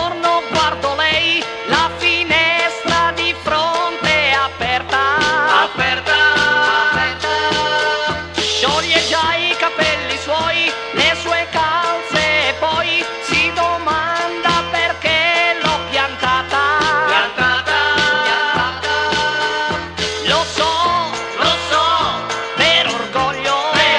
giorno guardo lei, la finestra di fronte è aperta, aperta, aperta. Scioglie già i capelli suoi, le sue calze e poi si domanda perché l'ho piantata, Piantata, Lo so, per orgoglio,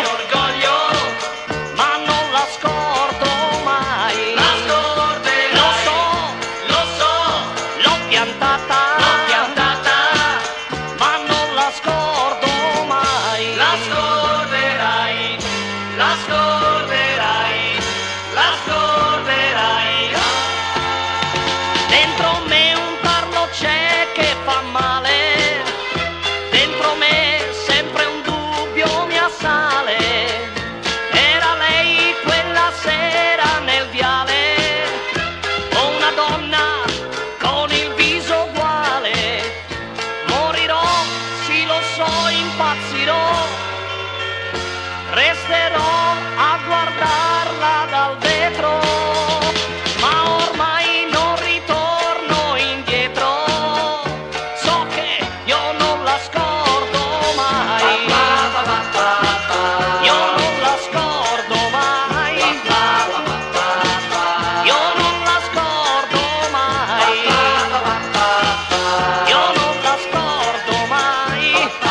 ma non la scordo mai. la scorderai. Lo so, l'ho piantata, ma non la scordo mai. la scorderai, la scorderai, la scorderai. Dentro me un tarlo c'è che fa male, dentro me sempre un dubbio mi assale. Era lei quella sera nel viale, o una donna con il viso uguale. Morirò, sì lo so, impazzirò, resterò a guardarla dal vetro, ma ormai non ritorno indietro. So che io non la scordo mai, io non la scordo mai, io non la scordo mai, io non la scordo mai,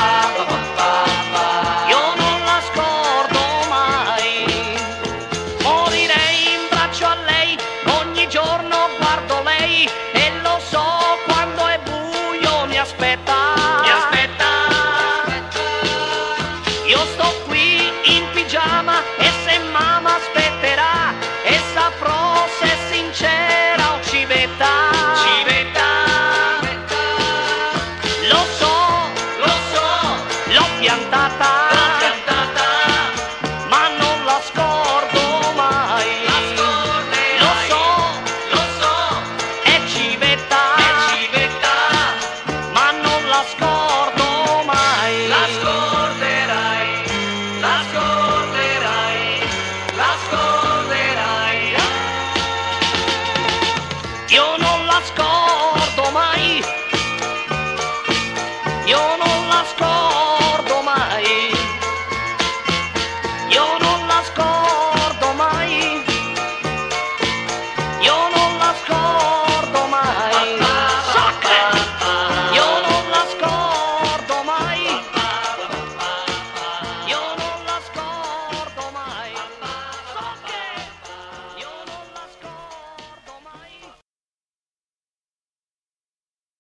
io non la scordo mai. Morirei in braccio a lei, ogni giorno guardo lei e lo so quando è buio mi aspetta. Io sto qui in pigiama e se mamma aspetterà e saprò se è sincera o civetta. Lo so, l'ho piantata, ma non la scordo mai. Lo so, è civetta, ma non la scordo mai. La scorderai, la scorderai, la scorderai. Io non la scordo